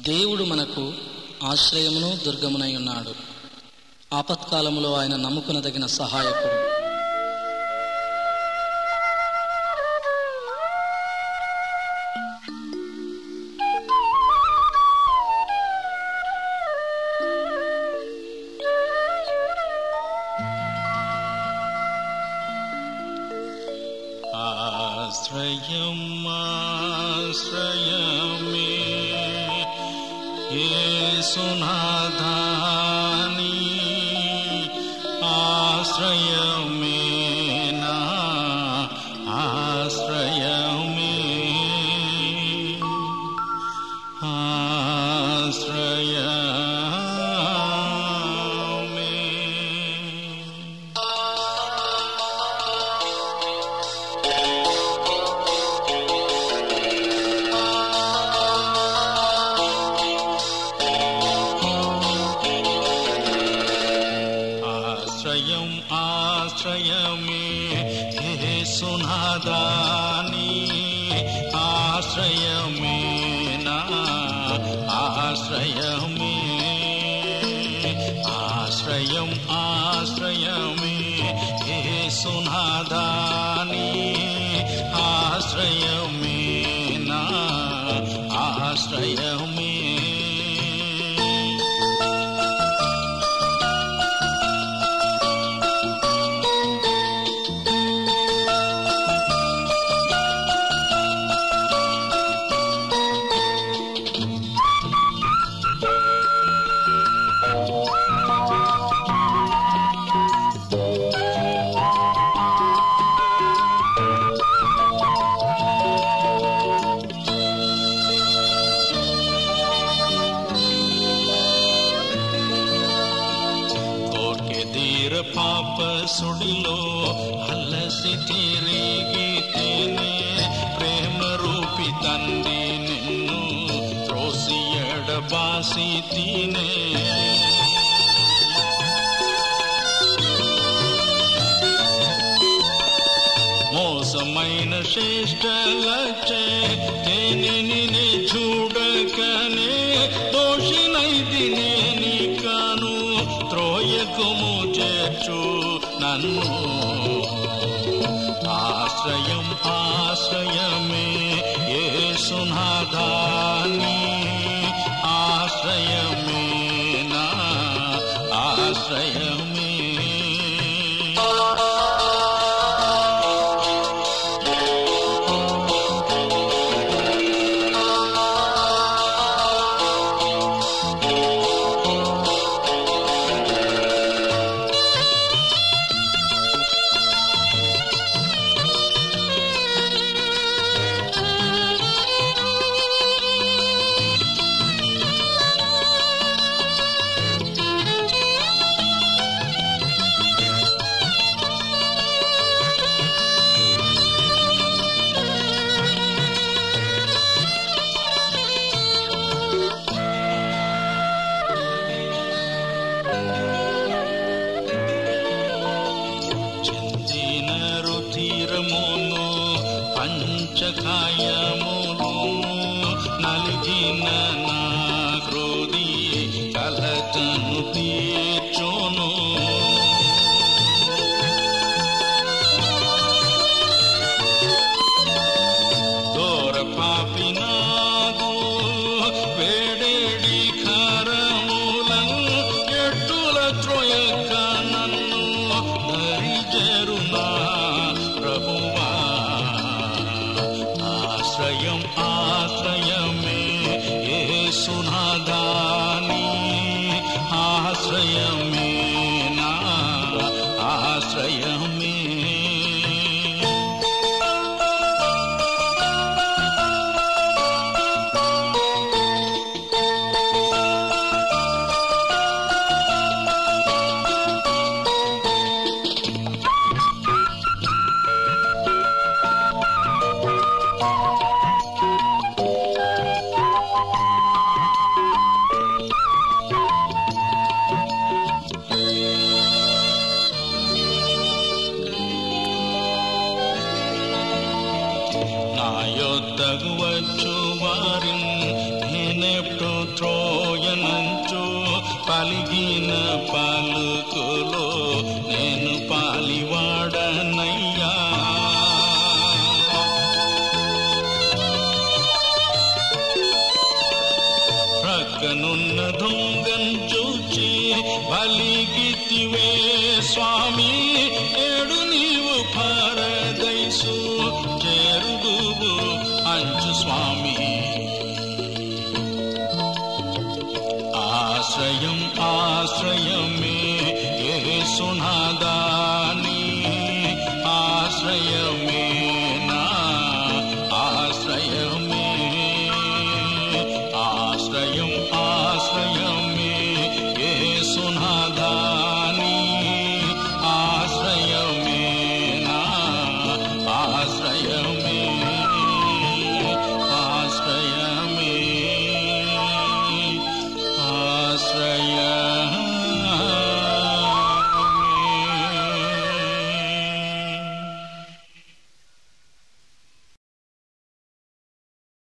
దేవుడు మనకు ఆశ్రయమును దుర్గమునై ఉన్నాడు. ఆపత్కాలములో ఆయన నమ్ముకునదగిన సహాయకుడు. ఆశ్రయం ఆశ్రయమే యేసునాథాని, ఆశ్రయమే నా ఆశ్రయమే, ఆశ్రయమే. ఆశ్రయం ఆశ్రయమే యేసునాథాని, ఆశ్రయమే నా ఆశ్రయమే, ఆశ్రయం ఆశ్రయమే యేసునాథాని, ఆశ్రయమే నా ఆశ్రయమే. పాప సుడిలో అలసి తిరిగితేనే, ప్రేమ రూపి తండ్రి నిన్ను త్రోసి ఎడబాసి తినే. మోసమైన శ్రేష్టలచే దేనిని చూడకనే, దోషినైతి నేని కాను త్రోయకుము చేర్చు నన్ను. ఆశ్రయం ఆశ్రయమే యేసునాథాని, ఆశ్రయమే నా ఆశ్రయమే. రుధిరమును పంచకాయమును నలిగిన నా హృది కలతను తీర్చును. దూర పాపి నాగు వేడేడి ఖరములను ఎట్టుల త్రోయక నన్ను ధరిజరునా ప్రభువా. ఆశ్రయం ఆశ్రయమే యేసునాథాని, ఆశ్రయమే నా ఆశ్రయమే. యొద్దకు వచ్చు వారిని నేనెప్పుడు త్రోయనంచు పలిగిన పలుకులో నేను పాలివాడనయ్యా. ప్రక్కనున్న దొంగను చూచి బలిగితివే